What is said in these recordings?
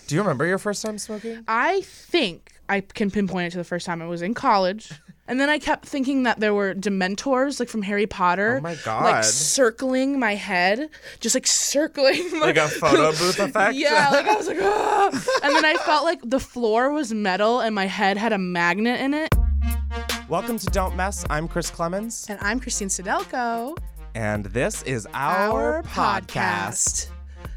Do you remember your first time smoking? I think I can pinpoint it to the first time. I was in college. And then I kept thinking that there were Dementors, like from Harry Potter. Oh my God. Like circling my head. Just like circling. Like a photo booth effect? Yeah, like I was like, ah. And then I felt like the floor was metal and my head had a magnet in it. Welcome to Don't Mess. I'm Chris Clemens. And I'm Christine Sidelko. And this is our podcast.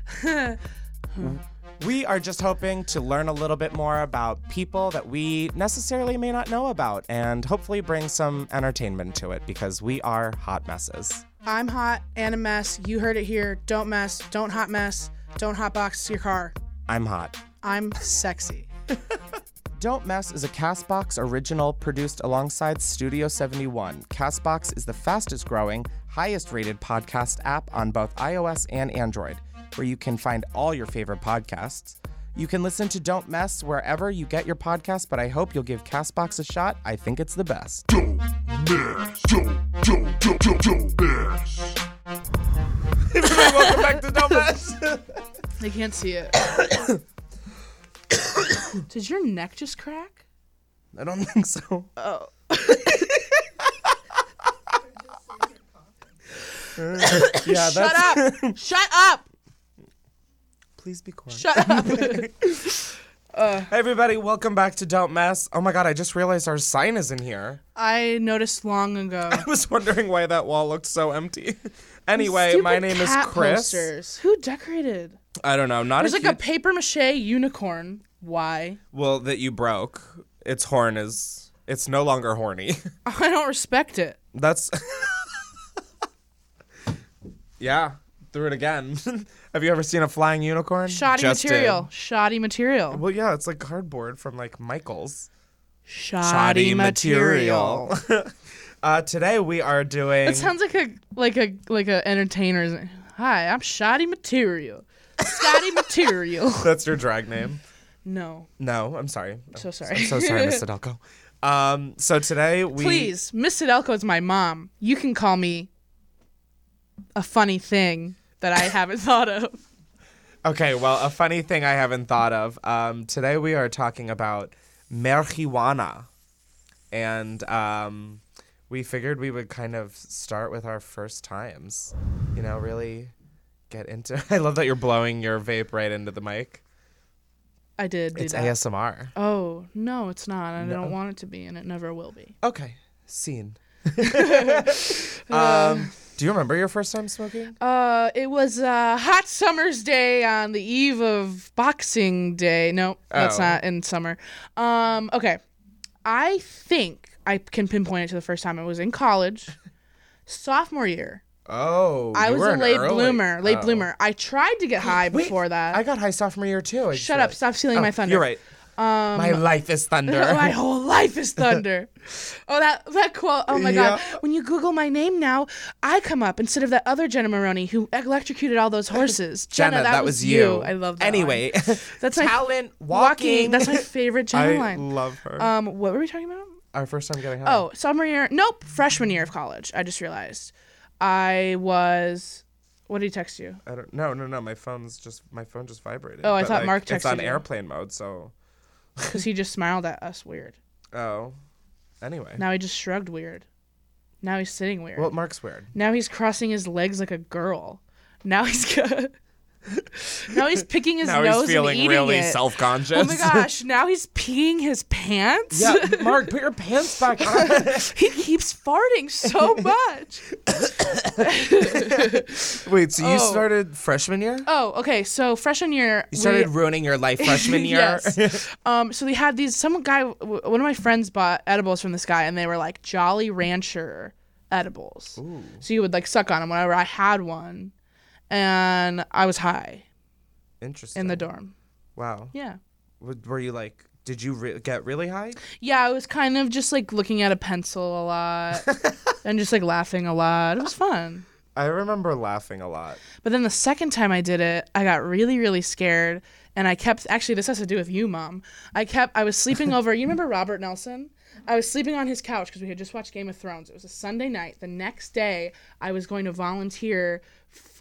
We are just hoping to learn a little bit more about people that we necessarily may not know about and hopefully bring some entertainment to it because we are hot messes. I'm hot and a mess. You heard it here. Don't mess. Don't hot mess. Don't hotbox your car. I'm hot. I'm sexy. Don't Mess is a CastBox original produced alongside Studio 71. CastBox is the fastest growing, highest rated podcast app on both iOS and Android, where you can find all your favorite podcasts. You can listen to Don't Mess wherever you get your podcasts, but I hope you'll give CastBox a shot. I think it's the best. Don't mess. Don't mess. Welcome back to Don't Mess. They can't see it. Did your neck just crack? I don't think so. Oh. Yeah, Shut up! Shut up! Please be quiet. Shut up! Hey everybody, welcome back to Don't Mess. Oh my God, I just realized our sign is in here. I noticed long ago. I was wondering why that wall looked so empty. Anyway, Stupid my name is cat Chris. Posters. Who decorated? I don't know. Not There's a like a paper mache unicorn. Why? Well, that you broke. Its horn is. It's no longer horny. I don't respect it. That's. Yeah, threw it again. Have you ever seen a flying unicorn? Shoddy Just material. did. Shoddy material. Well, yeah, it's like cardboard from like Michael's. Shoddy material. Today we are doing. That sounds like a entertainer's. Hi, I'm Shoddy Material. Shoddy Material. That's your drag name. No. No, I'm sorry. So sorry. I'm so sorry, Miss Adelko. So today we. Please, Miss Sidelko is my mom. You can call me a funny thing that I haven't thought of. Okay, well, a funny thing I haven't thought of. Today we are talking about marijuana. And we figured we would kind of start with our first times. You know, really get into I love that you're blowing your vape right into the mic. I did do It's that. ASMR. Oh, no, it's not. I No. don't want it to be, and it never will be. Okay, scene. Do you remember your first time smoking? It was a hot summer's day on the eve of Boxing Day. No, that's Oh. not in summer. Okay. I think I can pinpoint it to the first time. I was in college, sophomore year. Oh, I you was were a an late early- bloomer. Oh. bloomer. I tried to get high Wait, before that. I got high sophomore year too. Shut up. Stop stealing my thunder. You're right. My life is thunder. My whole life is thunder. Oh, that quote. Oh my God. Yeah. When you Google my name now, I come up instead of that other Jenna Maroney who electrocuted all those horses. Jenna, that was you. I love that. Anyway, line. That's my talent walking. That's my favorite Jenna I line. love her. What were we talking about? Our first time getting high. Oh, sophomore year. Nope, freshman year of college. I just realized. I was. What did he text you? I don't. No. My phone just vibrated. Oh, I But, thought Mark It's texted on you. airplane mode, so. Because he just smiled at us weird. Oh. Anyway. Now he just shrugged weird. Now he's sitting weird. Well, Mark's weird. Now he's crossing his legs like a girl. Now he's good. Now he's picking his Now nose he's feeling and eating really it. self-conscious. Oh my gosh! Now he's peeing his pants. Yeah, Mark, put your pants back on. He keeps farting so much. Wait, so you Oh. started freshman year? Oh, okay. So freshman year, You started ruining your life freshman year? Yes. So we had these. Some guy, one of my friends bought edibles from this guy, and they were like Jolly Rancher edibles. Ooh. So you would like suck on them whenever I had one, and I was high Interesting. in the dorm. Wow. Yeah. Were you like, did you get really high? Yeah, I was kind of just like looking at a pencil a lot and just like laughing a lot. It was fun. I remember laughing a lot. But then the second time I did it, I got really, really scared. And I kept, actually, this has to do with you, Mom. I was sleeping over, you remember Robert Nelson? I was sleeping on his couch because we had just watched Game of Thrones. It was a Sunday night. The next day, I was going to volunteer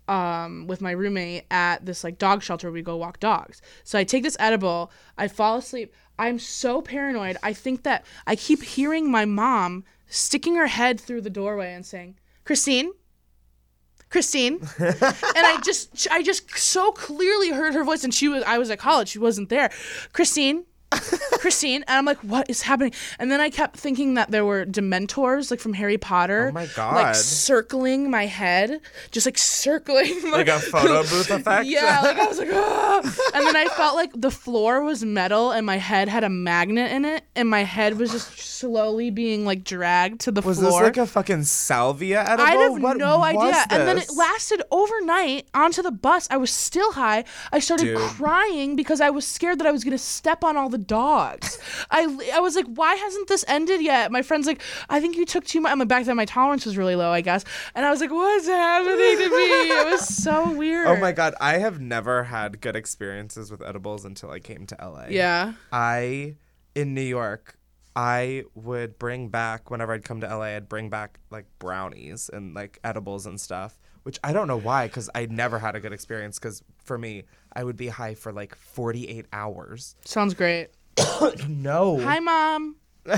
with my roommate at this like dog shelter. We go walk dogs. So I take this edible. I fall asleep. I'm so paranoid. I think that I keep hearing my mom sticking her head through the doorway and saying, Christine. And I just so clearly heard her voice, and I was at college. She wasn't there. Christine. And I'm like, what is happening? And then I kept thinking that there were Dementors, like from Harry Potter. Oh my God. Like circling my head, just like circling. Like a photo booth effect? Yeah, like I was like, ah. And then I felt like the floor was metal and my head had a magnet in it, and my head was just slowly being like dragged to the Was floor. this like a fucking salvia edible? I have What no was idea. And then it this? lasted overnight onto the bus. I was still high. I started Dude. crying because I was scared that I was going to step on all the dogs. I was like, why hasn't this ended yet? My friend's like, I think you took too much. I'm like, back then my tolerance was really low, I guess. And I was like, what's happening to me? It was so weird. Oh my God, I have never had good experiences with edibles until I came to LA. Yeah. In New York, I would bring back, whenever I'd come to LA, I'd bring back like brownies and like edibles and stuff, which I don't know why, because I never had a good experience, because for me, I would be high for like 48 hours. Sounds great. No. Hi, Mom.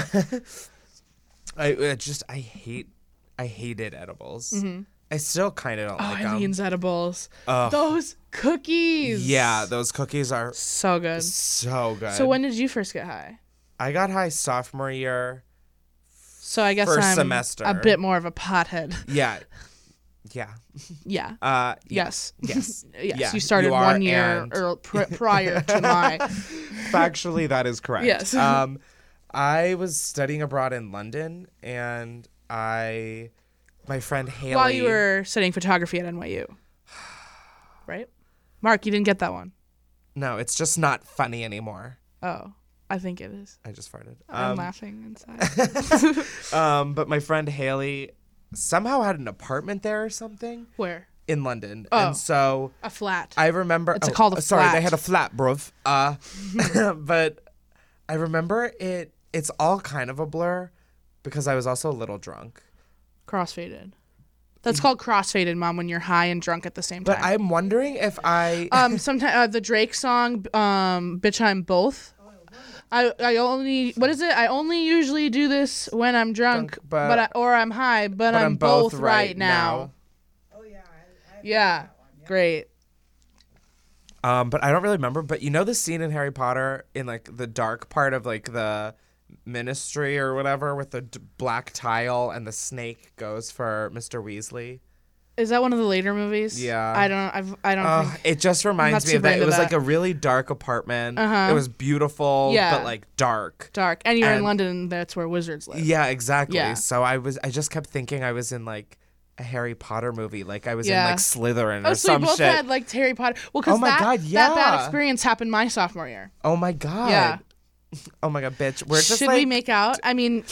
I hated edibles. Mm-hmm. I still kind of don't like them. Eileen's edibles. Ugh. Those cookies. Yeah, those cookies are So good. so good. So when did you first get high? I got high sophomore year. So I guess First I'm semester. a bit more of a pothead. Yeah. Yeah. Yes. Yes. Yes. Yeah, You started you are, 1 year and- or prior to my. Factually, that is correct. Yes. I was studying abroad in London, and my friend Haley. While you were studying photography at NYU. Right? Mark, you didn't get that one. No, it's just not funny anymore. Oh, I think it is. I just farted. I'm laughing inside. But my friend Haley somehow had an apartment there or something Where? in London, Oh. and so A flat. I remember. It's called a sorry, flat. they had a flat, bruv. But I remember it. It's all kind of a blur because I was also a little drunk. Crossfaded. That's called crossfaded, Mom, when you're high and drunk at the same time. But I'm wondering if I. Sometimes the Drake song, "Bitch I'm Both." I only I only usually do this when I'm drunk, or I'm high, but I'm both right now. Oh yeah, Yeah, great. But I don't really remember. But you know the scene in Harry Potter in like the dark part of like the ministry or whatever with the black tile and the snake goes for Mr. Weasley. Is that one of the later movies? Yeah. I don't think. It just reminds me super of that. into It was that. like a really dark apartment. Uh-huh. It was beautiful, Yeah. but like dark. Dark. And you're in And- London, that's where wizards live. Yeah, exactly. Yeah. So I just kept thinking I was in like a Harry Potter movie, like I was in Yeah. like Slytherin Oh, or so you some both shit. had like Harry Potter. Well, because Oh my God, that bad yeah. experience happened my sophomore year. Oh my God. Yeah. Oh my God, bitch. We're just Should like we make out? I mean,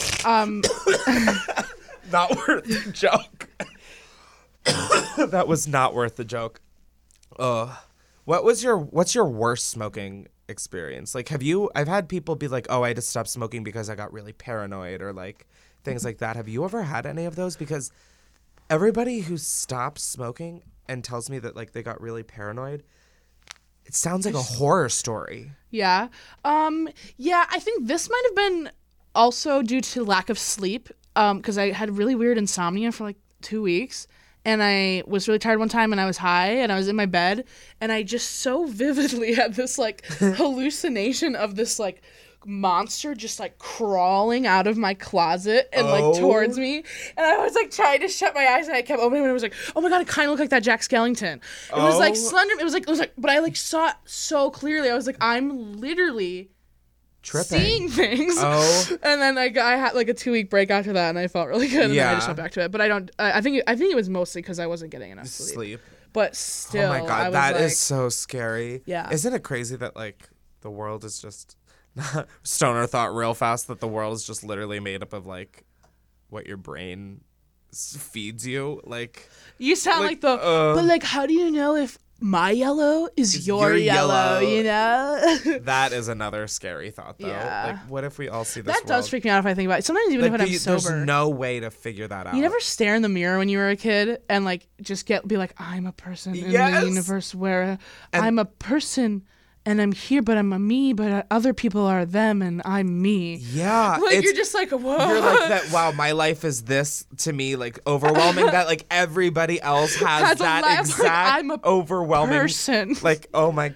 not worth the joke. That was not worth the joke. What's your worst smoking experience? Like, I've had people be like, oh, I had to stop smoking because I got really paranoid or like things like that. Have you ever had any of those? Because everybody who stops smoking and tells me that like they got really paranoid, it sounds like a horror story. yeah. Yeah, I think this might have been also due to lack of sleep. Because I had really weird insomnia for like 2 weeks. And I was really tired one time and I was high and I was in my bed and I just so vividly had this like hallucination of this like monster just like crawling out of my closet and like towards me. And I was like trying to shut my eyes and I kept opening them and I was like, oh my God, it kind of looked like that Jack Skellington. It was like slender. It was like, but I like saw it so clearly. I was like, I'm literally Tripping. seeing things. Oh. And then I had like a 2-week break after that and I felt really good and then I just Yeah. went back to it. But I think it was mostly because I wasn't getting enough sleep. But still, Oh my I God, was that is like, so scary. Yeah. Isn't it crazy that like the world is just Stoner thought real fast that the world is just literally made up of like what your brain feeds you, like you sound like, like the but like how do you know if my yellow is your yellow, you know? That is another scary thought, though. Yeah. Like, what if we all see this That does world? freak me out if I think about it. Sometimes even Like, if I'm sober. there's no way to figure that out. You never stare in the mirror when you were a kid and like just be like, I'm a person in Yes! the universe where I'm a person and I'm here, but I'm a me, but other people are them and I'm me. Yeah. Like you're just like, whoa. You're like that. Wow, my life is this to me, like overwhelming. That like everybody else has Has a that life, exact like, I'm a overwhelming person. Like, oh my.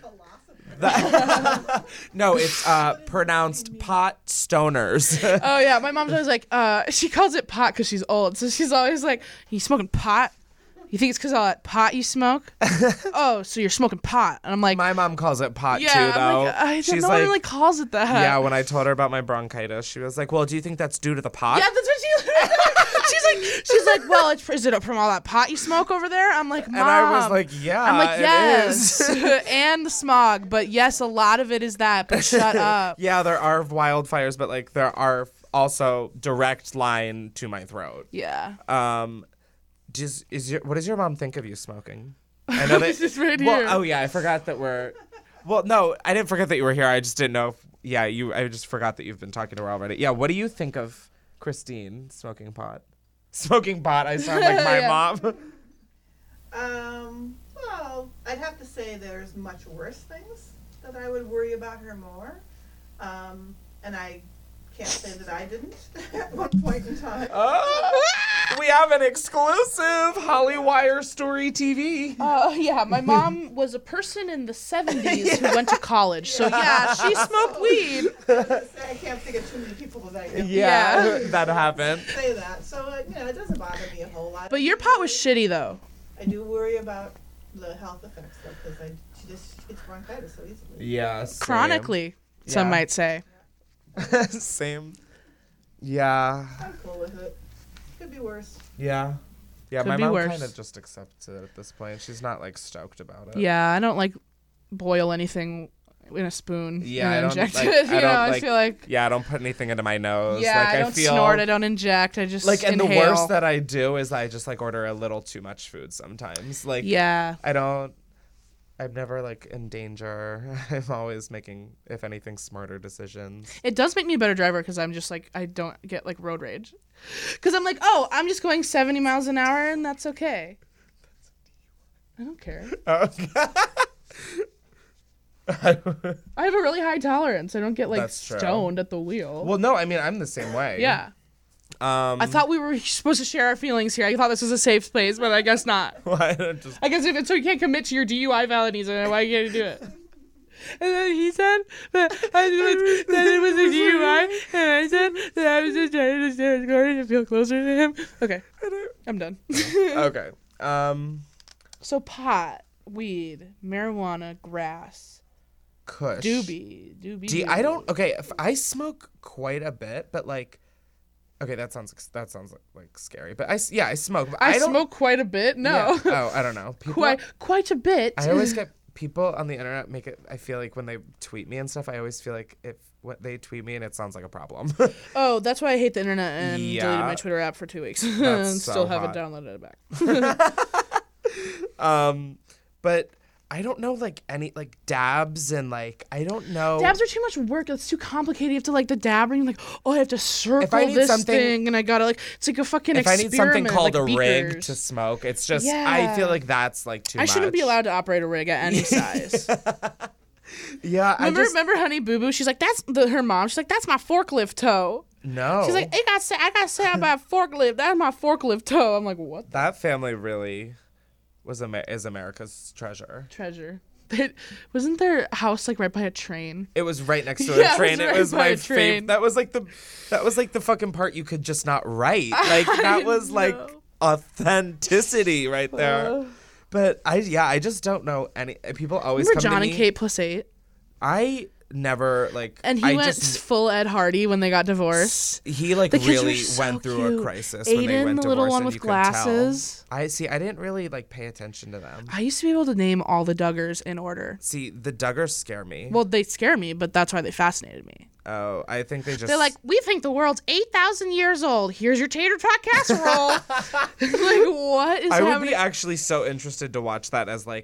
No, it's pronounced pot stoners. Oh yeah, my mom's always like, she calls it pot because she's old, so she's always like, you smoking pot? You think it's because all that pot you smoke? Oh, so you're smoking pot. And I'm like, My mom calls it pot yeah, too, though. I'm like, I She's no like, one really calls it that. yeah. When I told her about my bronchitis, she was like, "Well, do you think that's due to the pot?" Yeah, that's what she's like, well, is it from all that pot you smoke over there? I'm like, Mom. And I was like, "Yeah, I'm like, yes, it is." and the smog, but yes, a lot of it is that. But shut up. Yeah, there are wildfires, but like there are also direct line to my throat. Yeah. What does your mom think of you smoking? I know that. This is right well, here. oh yeah, I forgot that we're. Well, no, I didn't forget that you were here. I just didn't know. I just forgot that you've been talking to her already. Yeah, what do you think of Christine smoking pot? Smoking pot. I sound like my Yeah. mom. Well, I'd have to say there's much worse things that I would worry about her more. And I can't say that I didn't at one point in time. We have an exclusive Hollywire Story TV. Yeah, my mom was a person in the 70s who went to college. So yeah, she smoked weed. I can't think of too many people that I know Yeah, that happened. say that. So, it doesn't bother me a whole lot. But your pot was shitty though. I do worry about the health effects, though, because she just gets bronchitis so easily. Yeah, same. Chronically, some Yeah. might say. Same. Yeah. I'm cool with it. Could be worse. Yeah. Yeah, Could my be mom worse. kind of just accepts it at this point. She's not like stoked about it. Yeah, I don't like boil anything in a spoon. Yeah, and I don't inject like, it. I don't I like, feel like. yeah, I don't put anything into my nose. Yeah, like, I don't feel snort. I don't inject. I just like, and inhale. the worst that I do is I just like order a little too much food sometimes. Like, Yeah. I'm never like in danger. I'm always making, if anything, smarter decisions. It does make me a better driver because I'm just like, I don't get like road rage. Because I'm like, oh, I'm just going 70 miles an hour and that's okay. I don't care. Okay. I have a really high tolerance. I don't get like That's true. stoned at the wheel. Well, no, I mean, I'm the same way. Yeah. I thought we were supposed to share our feelings here. I thought this was a safe place, but I guess not. I don't just I guess if it's so you can't commit to your DUI felonies, then why you can't do it? And then he said that it was a DUI, and I said that I was just trying to stare at Corey to feel closer to him. Okay, I'm done. okay. So pot, weed, marijuana, grass, Kush. doobie. I don't. Okay, if I smoke quite a bit, but like, okay, that sounds like scary. But I smoke. But I don't smoke quite a bit. No, Yeah. Oh, I don't know. People, quite a bit. I always get people on the internet make it. I feel like when they tweet me and stuff, I always feel like if what they tweet me and it sounds like a problem. Oh, that's why I hate the internet and Yeah. deleted my Twitter app for 2 weeks and That's so still haven't hot. downloaded it back. But I don't know like any like dabs and like I don't know. Dabs are too much work. It's too complicated. You have to like the dab ring. Like, oh, I have to circle I need this something- thing, and I gotta like. It's like a fucking if I experiment. need something called like a rig beakers. to smoke, it's just I Yeah. feel like that's like too I much. shouldn't be allowed to operate a rig at any size. Yeah, remember Honey Boo Boo? She's like, her mom. She's like, that's my forklift toe. No. She's like, I gotta say about forklift. That's my forklift toe. I'm like, what? That family really is America's treasure. Treasure. Wasn't their house like right by a train? It was right next to a Yeah, it train. was It right was by my a train. favorite. That was like the fucking part you could just not write. Like that was like know. authenticity right there. But I just don't know any people always Remember come John to and me. Kate +8? I never like And he I went just full Ed Hardy when they got divorced. he like The kids were really so went through cute. a crisis when they Aiden, went the little divorced one and with you could tell. glasses. I didn't really like pay attention to them. I used to be able to name all the Duggars in order. See, the Duggars scare me. Well, they scare me, but that's why they fascinated me. Oh, I think they just They're like, we think the world's 8,000 years old. Here's your tater tot casserole. Like, what is I happening? would be actually so interested to watch that as like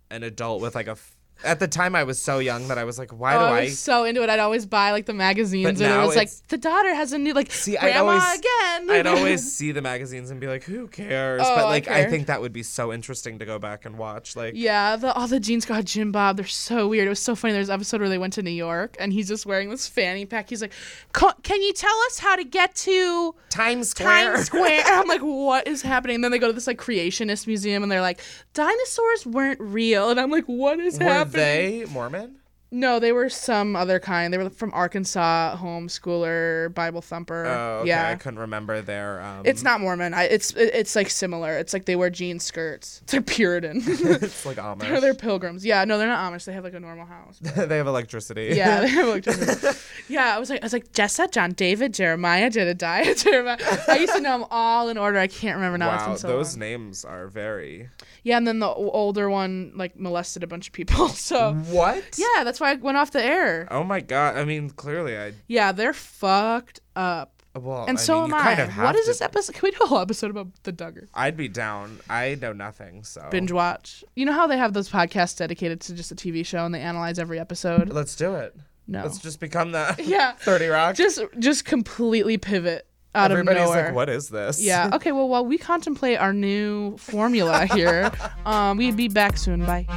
an adult with like at the time I was so young that I was like, why do I was so into it. I'd always buy like the magazines, and it was like the daughter has a new grandma again. I'd always see the magazines and be like, who cares? Oh, but like I think that would be so interesting to go back and watch. Like all the Gene Scott Jim Bob, they're so weird. It was so funny. There's an episode where they went to New York and he's just wearing this fanny pack. He's like, can you tell us how to get to Times Square? And I'm like, what is happening? And then they go to this like creationist museum and they're like, dinosaurs weren't real. And I'm like, what is happening? Were they Mormon? No, they were some other kind. They were from Arkansas, homeschooler, Bible thumper. Oh, okay. Yeah. I couldn't remember their. It's not Mormon. It's like similar. It's like they wear jean skirts. It's like Puritan. It's like Amish. They're pilgrims. Yeah, no, they're not Amish. They have like a normal house. They have electricity. Yeah, they have electricity. Yeah, I was like Jessa, John, David, Jeremiah, Jedediah, Jeremiah. I used to know them all in order. I can't remember now. Wow, it's been so those long. names are very. Yeah, and then the older one like molested a bunch of people. So what? yeah, that's why I went off the air. Oh my god! I mean, clearly I. Yeah, they're fucked up. Well, And I so mean, am you kind I. of have What is to- this episode? Can we do a whole episode about the Duggar? I'd be down. I know nothing, so. Binge watch. You know how they have those podcasts dedicated to just a TV show and they analyze every episode? Let's do it. No. Let's just become that. Yeah. 30 Rock. Just completely pivot out Everybody's of nowhere. like, what is this? Yeah. Okay, well, while we contemplate our new formula here, we'd be back soon. Bye.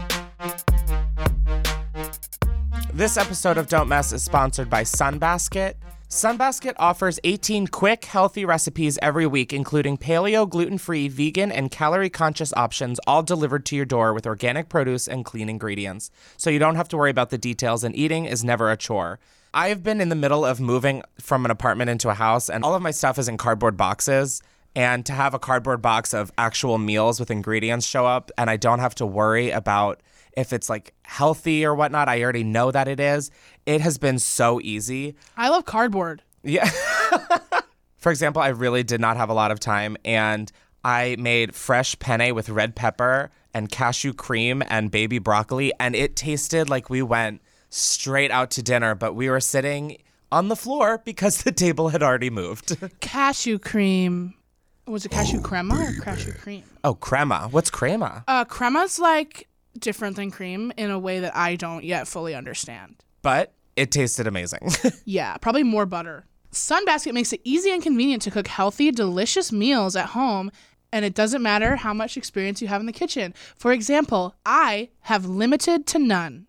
This episode of Don't Mess is sponsored by Sunbasket. Sunbasket offers 18 quick, healthy recipes every week, including paleo, gluten-free, vegan, and calorie-conscious options, all delivered to your door with organic produce and clean ingredients. So you don't have to worry about the details, and eating is never a chore. I've been in the middle of moving from an apartment into a house, and all of my stuff is in cardboard boxes. And to have a cardboard box of actual meals with ingredients show up, and I don't have to worry about if it's like healthy or whatnot, I already know that it is. It has been so easy. I love cardboard. Yeah. For example, I really did not have a lot of time, and I made fresh penne with red pepper and cashew cream and baby broccoli, and it tasted like we went straight out to dinner, but we were sitting on the floor because the table had already moved. Cashew cream. Was it cashew crema or cashew cream? Oh, crema. What's crema? Crema's like different than cream in a way that I don't yet fully understand. But it tasted amazing. Yeah, probably more butter. Sunbasket makes it easy and convenient to cook healthy, delicious meals at home, and it doesn't matter how much experience you have in the kitchen. For example, I have limited to none.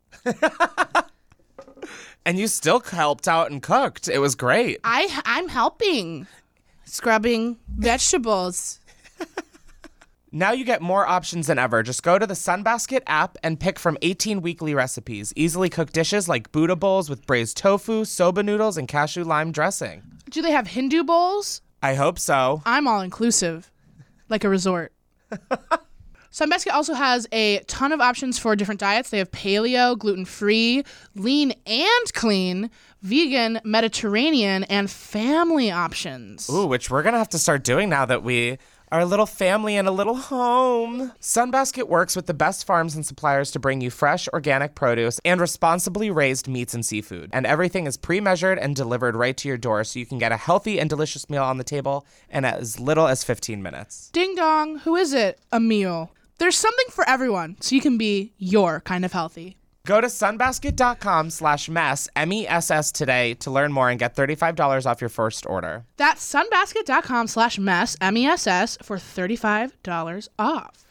And you still helped out and cooked. It was great. I'm helping. Scrubbing vegetables. Now you get more options than ever. Just go to the Sunbasket app and pick from 18 weekly recipes. Easily cooked dishes like Buddha bowls with braised tofu, soba noodles, and cashew lime dressing. Do they have Hindu bowls? I hope so. I'm all inclusive, like a resort. Sunbasket also has a ton of options for different diets. They have paleo, gluten-free, lean and clean, vegan, Mediterranean, and family options. Ooh, which we're going to have to start doing now that we are a little family and a little home. Sunbasket works with the best farms and suppliers to bring you fresh, organic produce and responsibly raised meats and seafood. And everything is pre-measured and delivered right to your door so you can get a healthy and delicious meal on the table in as little as 15 minutes. Ding dong, who is it? A meal. There's something for everyone, so you can be your kind of healthy. Go to sunbasket.com/mess, MESS today to learn more and get $35 off your first order. That's sunbasket.com/mess, MESS, for $35 off.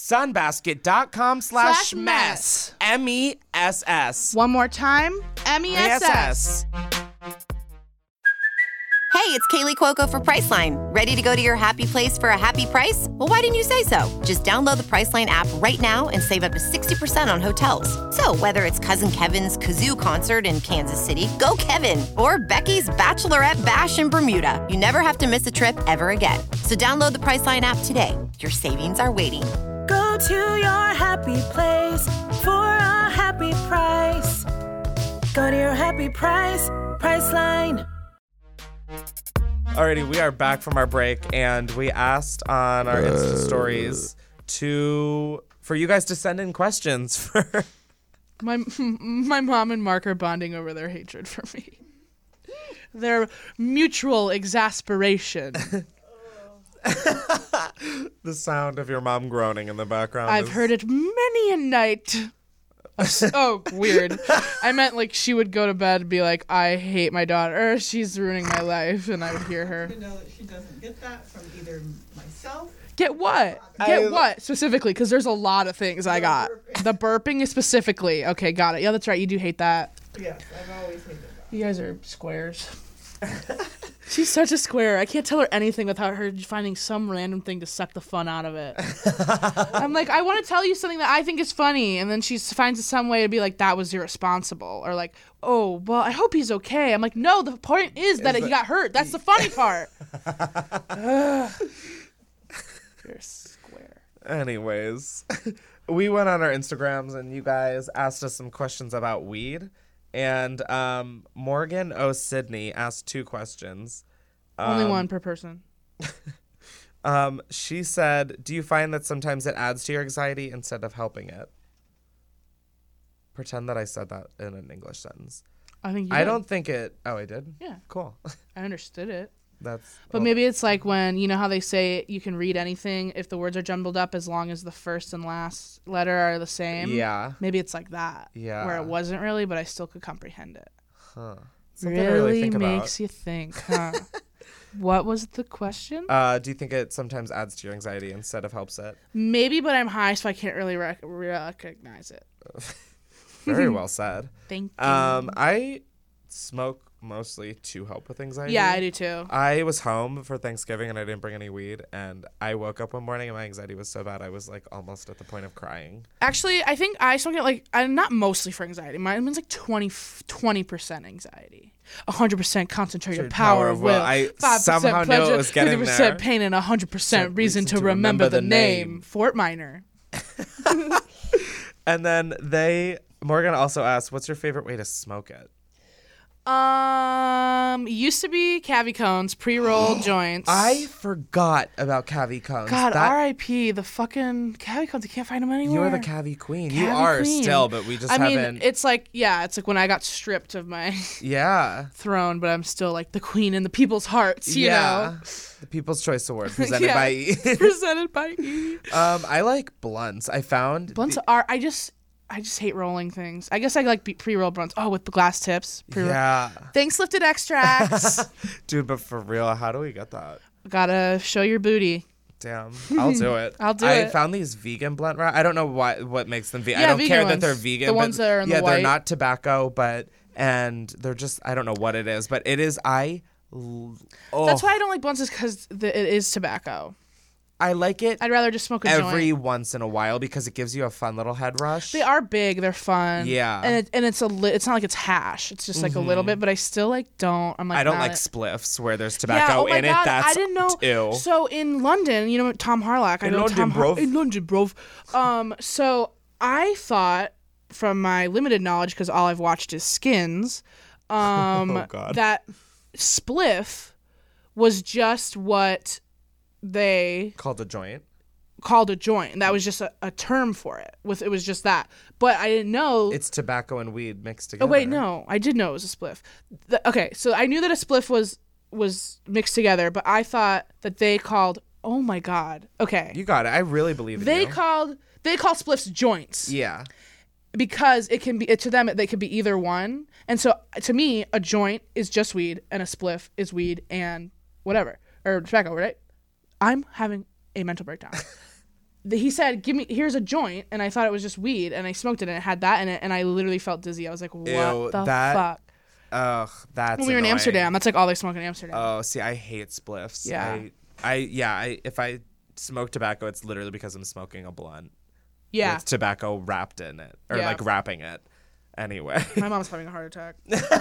Sunbasket.com/mess, MESS. One more time, MESS. Hey, it's Kaylee Cuoco for Priceline. Ready to go to your happy place for a happy price? Well, why didn't you say so? Just download the Priceline app right now and save up to 60% on hotels. So whether it's Cousin Kevin's Kazoo Concert in Kansas City, go Kevin, or Becky's Bachelorette Bash in Bermuda, you never have to miss a trip ever again. So download the Priceline app today. Your savings are waiting. Go to your happy place for a happy price. Go to your happy price, Priceline. Alrighty, we are back from our break, and we asked on our Insta stories for you guys to send in questions for. My mom and Mark are bonding over their hatred for me. Their mutual exasperation. The sound of your mom groaning in the background. I've heard it many a night. Oh, weird. I meant like she would go to bed and be like, I hate my daughter. She's ruining my life. And I would hear her. You know that she doesn't get that from either myself. Get what? Get what specifically? Because there's a lot of things I got. Burping. The burping is specifically. Okay, got it. Yeah, that's right. You do hate that. Yes, I've always hated that. You guys are squares. She's such a square. I can't tell her anything without her finding some random thing to suck the fun out of it. I'm like, I want to tell you something that I think is funny, and then she finds some way to be like, that was irresponsible, or like, oh, well, I hope he's okay. I'm like, no, the point is that he got hurt. That's the funny part. You're a square. Anyways, we went on our Instagrams and you guys asked us some questions about weed. And Morgan O. Sydney asked 2 questions. Only one per person. She said, do you find that sometimes it adds to your anxiety instead of helping it? Pretend that I said that in an English sentence. I think you I did. don't think it... Oh, I did? Yeah. Cool. I understood it. That's... But maybe it's like when, you know how they say you can read anything if the words are jumbled up as long as the first and last letter are the same? Yeah. Maybe it's like that. Yeah. Where it wasn't really, but I still could comprehend it. Huh. Something to Really think makes about. you think, huh? What was the question? Do you think it sometimes adds to your anxiety instead of helps it? Maybe, but I'm high, so I can't really recognize it. Very well said. Thank you. I smoke mostly to help with anxiety. Yeah, I do too. I was home for Thanksgiving and I didn't bring any weed, and I woke up one morning and my anxiety was so bad I was like almost at the point of crying. Actually, I think I smoke it like, I'm not mostly for anxiety. Mine's like 20% anxiety. 100% concentrated power of will. I 5% somehow knew pleasure, it was getting 50% there. pain, and 100% reason to remember the name. Fort Minor. And then Morgan also asked, what's your favorite way to smoke it? Used to be Cavi Cones, pre-rolled joints. I forgot about Cavi Cones. God, R.I.P. The fucking Cavi Cones. I can't find them anywhere. You're the Cavi queen. You Cavi are queen. still, but we just I haven't. mean, it's like when I got stripped of my Yeah. throne, but I'm still like the queen in the people's hearts, you know? The People's Choice Award presented Yeah. by E. Presented by E. I like blunts. I found Blunts are, I just hate rolling things. I guess I like pre-rolled blunts. Oh, with the glass tips. Yeah. Thanks, Lifted Extracts. Dude, but for real, how do we get that? Gotta show your booty. Damn, I'll do it. I'll do I it. found these vegan blunt wraps. I don't know what makes them vegan. Yeah, I don't vegan care ones. that they're vegan. The but ones that are in the they're white. not tobacco, and they're just, I don't know what it is, but it is, That's why I don't like blunts, is because it is tobacco. I like it I'd rather just smoke a every joint. once in a while because it gives you a fun little head rush. They are big. They're fun. Yeah. And it's it's not like it's hash. It's just like a little bit, but I still like don't. I'm like I don't not like it. spliffs where there's Yeah, tobacco oh my in God, it. That's I didn't know. ew. So in London, you know Tom Harlock. In London, bro. In London, bro. So I thought, from my limited knowledge, because all I've watched is Skins, Oh, God. that spliff was just what they Called a joint. called a joint. And that was just a term for it. It was just that. But I didn't know. It's tobacco and weed mixed Oh together. wait, no, I did know it was a spliff. Okay, so I knew that a spliff was mixed together, but I thought that they called. Oh my God. Okay, You got it. I really believe in they you. call spliffs joints Yeah. because it can be to them they could be either one. And so to me, a joint is just weed, and a spliff is weed and whatever, or tobacco, right? I'm having a mental breakdown. He said, here's a joint, and I thought it was just weed, and I smoked it, and it had that in it, and I literally felt dizzy. I was like, what Ew, the that- fuck? Ugh, that's When we were in annoying. Amsterdam, that's like all they smoke in Amsterdam. Oh, see, I hate spliffs. Yeah. If I smoke tobacco, it's literally because I'm smoking a blunt yeah. with tobacco wrapped in it, or Yeah. like wrapping it. Anyway, My mom's having a heart attack.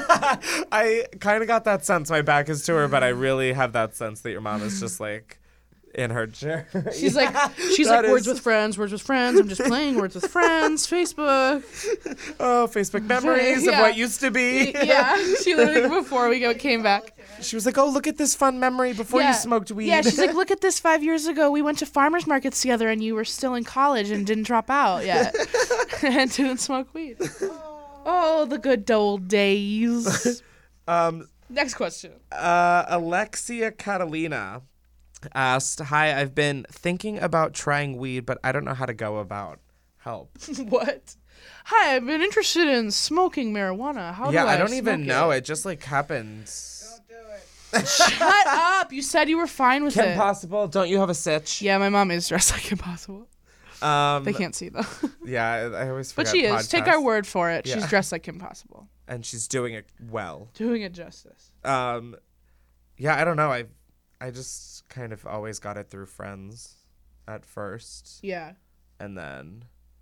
I kind of got that sense. My back is to her, but I really have that sense that your mom is just like in her chair. She's like that words is- with friends. I'm just playing words with friends. Facebook. Oh, Facebook memories of Yeah. what used to be. Yeah, she literally before we came back. She was like, "Oh, look at this fun memory before you smoked weed." Yeah, she's like, look at this. 5 years ago, we went to farmers markets together, and you were still in college and didn't drop out yet, and didn't smoke weed. Oh, the good old days. Next question. Alexia Catalina asked, "Hi, I've been thinking about trying weed, but I don't know how to go about. Help." What? Hi, I've been interested in smoking marijuana. How do I I don't even smoke know. it? It just like happens. Don't do it. Shut up! You said you were fine with Kim it. Possible, don't you have a sitch? Yeah, my mom is dressed like Impossible. They can't see though. Yeah, I always forget. But she is. Take our podcasts. word for it. She's Yeah. dressed like Kim Possible. And she's doing it well. Doing it justice. Yeah, I don't know. I just kind of always got it through friends at first, Yeah. and then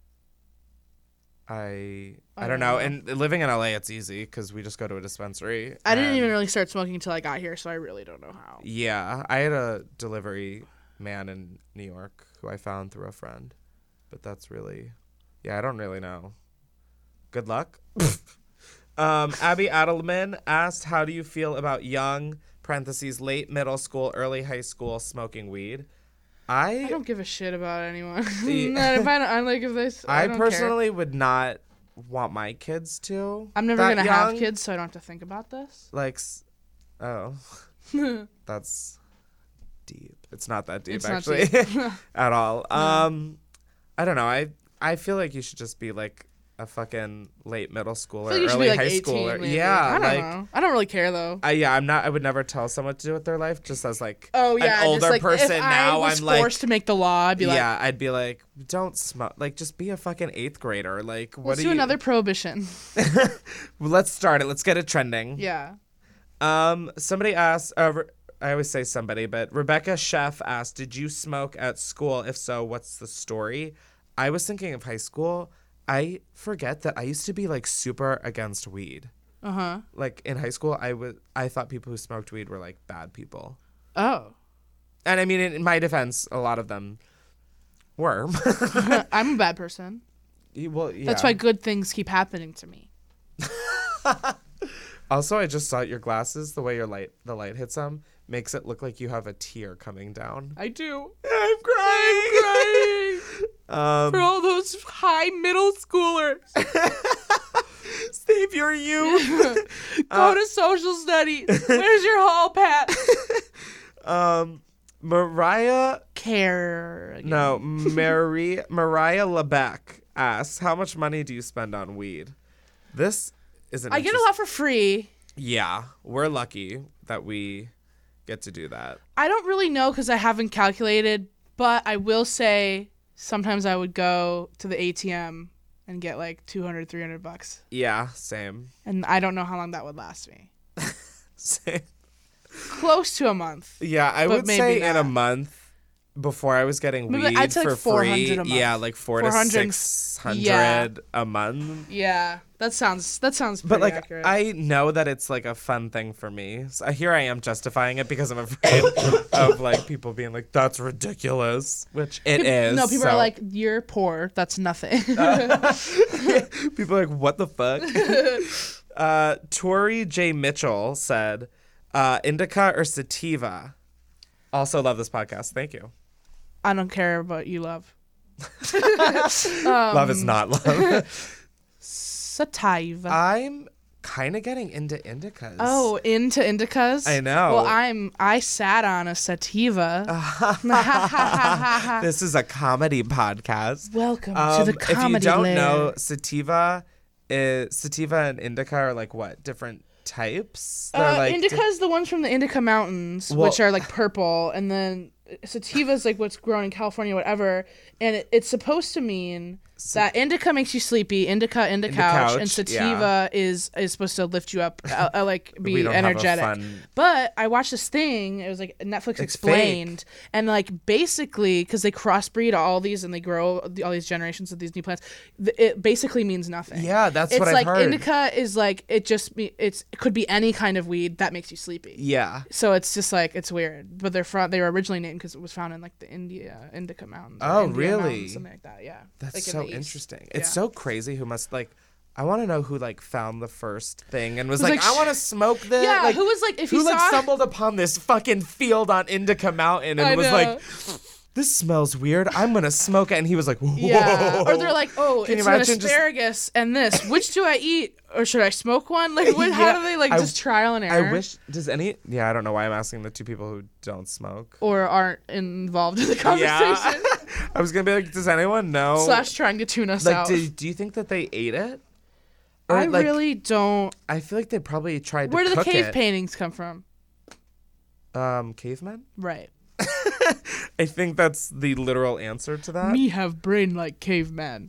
I don't know. And living in LA, it's easy because we just go to a dispensary. I didn't and- even really start smoking until I got here, so I really don't know how. Yeah, I had a delivery man in New York who I found through a friend, but that's really, I don't really know. Good luck. Abby Adelman asked, "How do you feel about young (parentheses late middle school, early high school) smoking weed?" I don't give a shit about anyone. Yeah. Not if I like if they. I don't personally would not want my kids to. I'm never that gonna have young. kids, so I don't have to think about this. Like, that's deep. It's not that deep It's not actually, deep. at all. I don't know. I feel like you should just be like a fucking late middle schooler, I feel like you should early be like high 18, schooler. maybe. Yeah, I don't like. know. I don't really care though. I would never tell someone to do with their life. Just as like Oh yeah, an older just like, person if now, I was I'm like, forced to make the law, I'd be like, yeah, I'd be like, don't smoke. Like, just be a fucking 8th grader. Like, what let's do do you? another prohibition. Well, let's start it. Let's get it trending. Yeah. Somebody asked. I always say somebody, but Rebecca Chef asked, "Did you smoke at school? If so, what's the story?" I was thinking of high school. I forget that I used to be like super against weed. Like in high school, I thought people who smoked weed were like bad people. Oh. And I mean, in my defense, a lot of them were. I'm a bad person. Well, yeah. That's why good things keep happening to me. Also, I just saw your glasses. The way the light hits them makes it look like you have a tear coming down. I do. I'm crying. For all those high middle schoolers. Savior you. Go to social studies. Where's your hall pass? Mariah Lebec asks, "How much money do you spend on weed?" This is an I get a lot for free. Yeah, we're lucky that we get to do that. I don't really know because I haven't calculated, but I will say sometimes I would go to the ATM and get like $200, $300. Yeah, same. And I don't know how long that would last me. Same. Close to a month. Yeah, I But would maybe say in a not. month before I was getting Maybe weed I'd say for like 400 free. a month. Yeah, like 400 to 400, 600 yeah. a month. Yeah, that sounds pretty But like accurate. I know that it's like a fun thing for me. So here I am justifying it because I'm afraid of like people being like, "That's ridiculous," which it is. No, people so. are like, "You're poor. That's nothing." People are like, "What the fuck?" Tori J. Mitchell said, "Indica or sativa?" Also love this podcast. Thank you. I don't care about you, love. Love is not love. Sativa. I'm kind of getting into indicas. Oh, into indicas? I know. Well, I sat on a sativa. This is a comedy podcast. Welcome to the comedy If you don't lair. know, sativa and indica are like what? Different types? They're like Indica's the ones from the Indica Mountains, Well- which are like purple, and then sativa's like what's grown in California, whatever. And it's supposed to mean that indica makes you sleepy, indica, couch, and sativa is supposed to lift you up, like We be don't have a energetic. fun- But I watched this thing. It was like Netflix explained, and like basically because they crossbreed all these and they grow all these generations of these new plants, it basically means nothing. Yeah, that's it's what I've like heard. indica is like it could be any kind of weed that makes you sleepy. Yeah. So it's just like it's weird, but they were originally named because it was found in like the Indica Mountains. or Oh, India really? Mountains, something like that. Yeah. That's like in so the east. interesting. It's Yeah. so crazy who must like I want to know who like found the first thing and was Who's like, like, I want to smoke this. Yeah, like, who was like, if who you like saw- stumbled upon this fucking field on Indica Mountain and I was know. like, this smells weird. I'm going to smoke it. And he was like, whoa. Yeah. Or they're like, oh, Can you it's an imagine just- asparagus and this. Which do I eat? Or should I smoke one? Like, how do they, like, just trial and error? I wish, I don't know why I'm asking the two people who don't smoke. Or aren't involved in the conversation. Yeah. I was going to be like, does anyone know? / trying to tune us like, out. do you think that they ate it? Or, I like, really don't. I feel like they probably tried to Where do the cook cave it. paintings come from? Cavemen? Right. I think that's the literal answer to that. Me have brain like caveman.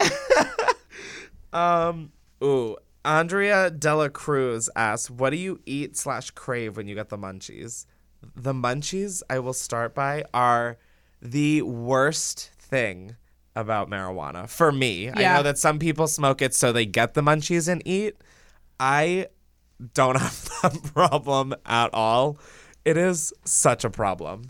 Andrea Dela Cruz asks, what do you eat / crave when you get the munchies? The munchies, I will start by, are the worst thing about marijuana for me. Yeah. I know that some people smoke it so they get the munchies and eat. I don't have that problem at all. It is such a problem.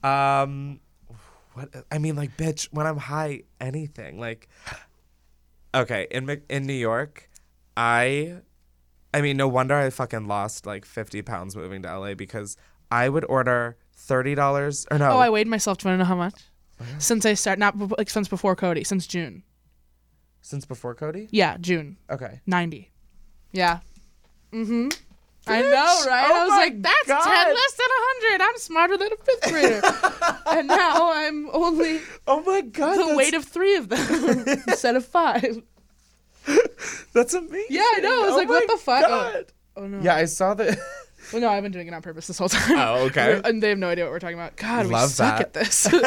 Bitch, when I'm high, anything. Like, okay, in New York, no wonder I fucking lost like 50 pounds moving to LA, because I would order $30 or no. Oh, I weighed myself. Do you want to know how much? Since I started, since before Cody, since June. Since before Cody? Yeah, June. Okay. 90. Yeah. Mm-hmm. I know, right? Oh I was my like, that's God. 10 less than 100. I'm smarter than a 5th grader. And now I'm only Oh my God. the weight of 3 of them instead of 5. That's amazing. Yeah, I know. I was like, what the fuck? God. Oh, no. Yeah, I saw the. Well, no, I've been doing it on purpose this whole time. Oh, okay. And they have no idea what we're talking about. God, we Love suck that. at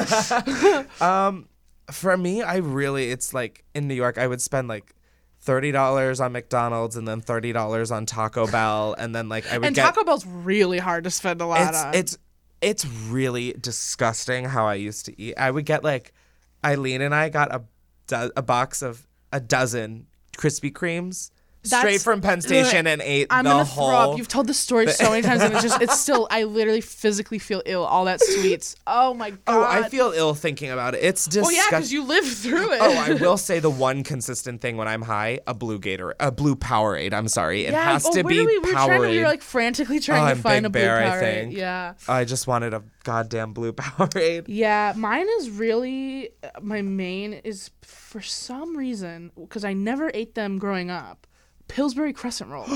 this. For me, it's like in New York, I would spend like $30 on McDonald's and then $30 on Taco Bell, and then like I would And get. Taco Bell's really hard to spend a lot on. It's really disgusting how I used to eat. I would get like, Eileen and I got a box of a dozen Krispy Kremes straight from Penn Station and ate I'm the gonna whole. throw up. You've told this story so many times, and it's still. I literally physically feel ill. All that sweets. Oh my God. Oh, I feel ill thinking about it. It's disgusting. Oh yeah, because you lived through it. Oh, I will say the one consistent thing when I'm high, a blue Powerade. I'm sorry, it has to be we were Powerade. we were like frantically trying to find Big a blue Bear, I Powerade. think. Yeah. I just wanted a goddamn blue Powerade. Yeah, mine is really my main is for some reason because I never ate them growing up. Pillsbury crescent rolls.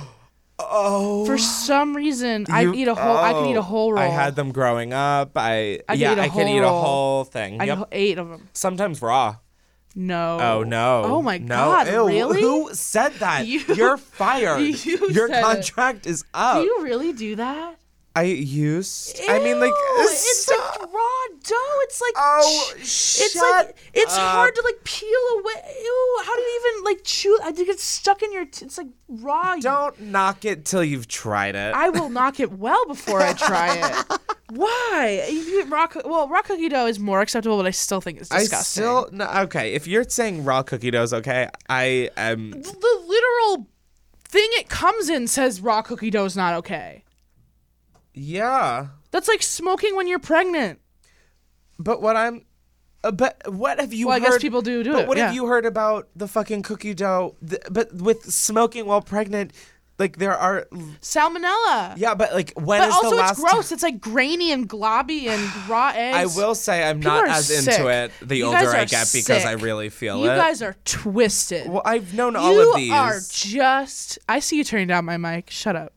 Oh. For some reason, I could eat a whole roll. I had them growing up. I could eat a roll. whole thing. I Yep. ate 8 of them. Sometimes raw. No. Oh no. Oh my No. God. Ew. Really? Who said that? You- You're fired. You Your said it. contract is up. Do you really do that? I used. I mean, like, Ew, it's stop. like raw dough. It's like Oh, it's shut like it's up. hard to like peel away. Ew, how do you even like chew? I think it's stuck in your. It's like raw. Don't knock it till you've tried it. I will knock it well before I try it. Why? You eat raw cookie dough is more acceptable, but I still think it's disgusting. Okay. If you're saying raw cookie dough is okay, I am. The literal thing it comes in says raw cookie dough is not okay. Yeah. That's like smoking when you're pregnant. But what I'm. But what have you Well, heard? I guess people do But it. what have yeah. you heard about the fucking cookie dough? But with smoking while pregnant, like there are. Salmonella. Yeah, but like when But is also the last? it's gross. It's like grainy and globby and raw eggs. I will say I'm People not are as sick. into it the You older guys I are get because I sick. really feel You it. guys are twisted. Well, I've known all you of these. are just. I see you turning down my mic. Shut up.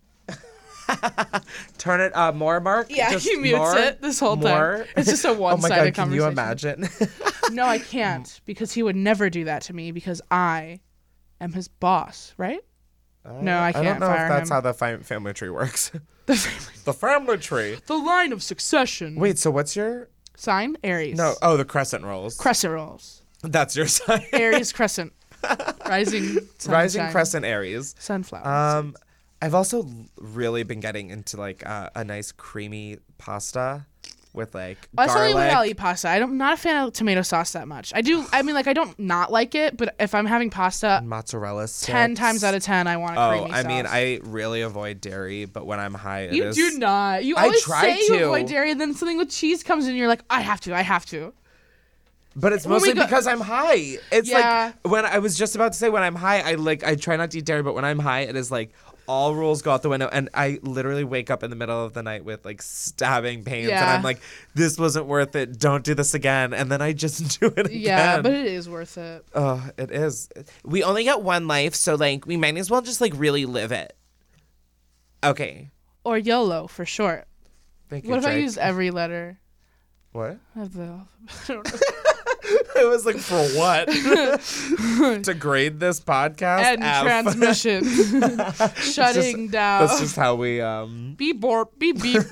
Turn it more, Mark. Yeah, Just he mutes more? it this whole time. More? It's just a Oh my one-sided God, can you conversation. imagine? No, I can't because he would never do that to me because I am his boss, right? No, I can't I don't know fire if that's him. how the family tree works. The family. The family tree. The line of succession. Wait, so what's your? Sign Aries. No, oh, the crescent rolls. Crescent rolls. That's your sign. Aries crescent. Rising. Rising sunshine. crescent Aries. Sunflower. I've also really been getting into like a nice creamy pasta with like I saw you garlic. I'll eat pasta. I'm not a fan of tomato sauce that much. I mean, like, I don't not like it, but if I'm having pasta, mozzarella sticks. 10 times out of 10, I want a Oh, creamy I sauce. mean, I really avoid dairy, but when I'm high, it You is. do not. You I always try say to. you avoid dairy, and then something with cheese comes in, and you're like, I have to. But it's When we mostly go- because I'm high. It's Yeah. like when I was just about to say when I'm high, I try not to eat dairy, but when I'm high, it is like all rules go out the window, and I literally wake up in the middle of the night with like stabbing pains, and Yeah. I'm like, this wasn't worth it. Don't do this again. And then I just do it again. Yeah, but it is worth it. Oh, it is. We only get one life, so like we might as well just like really live it. Okay. Or YOLO for short. Thank you. What if I Drake. use every letter What? of the alphabet? I don't know. It was like, for what? To grade this podcast? End F. transmission. Shutting down. That's just how we Beep borp, beep beep.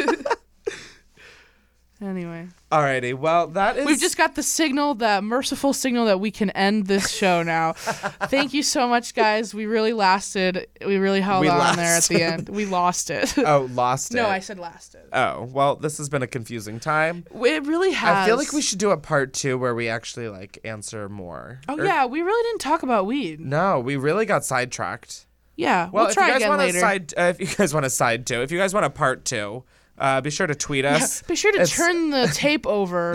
Anyway, Alrighty. Well, that is. we've just got the signal, the merciful signal that we can end this show now. Thank you so much, guys. We really lasted. We really held We on there at lasted. the end. We lost it. Oh, lost it. No, I said lasted. Oh, well, this has been a confusing time. It really has. I feel like we should do a part 2 where we actually like answer more. Oh Or- yeah, we really didn't talk about weed. No, we really got sidetracked. Yeah, Well, we'll try if you guys again want later. if you guys want a side 2, if you guys want a part 2, be sure to tweet us. Be sure to It's- turn the tape over.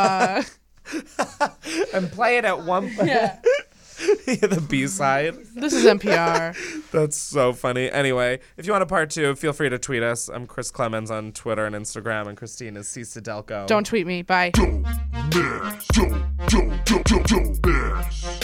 and play it at one point. Yeah. The B-side. This is NPR. That's so funny. Anyway, if you want a part 2, feel free to tweet us. I'm Chris Clemens on Twitter and Instagram, and Christine is C. Sidelko. Don't tweet me. Bye. Don't mess. Don't mess.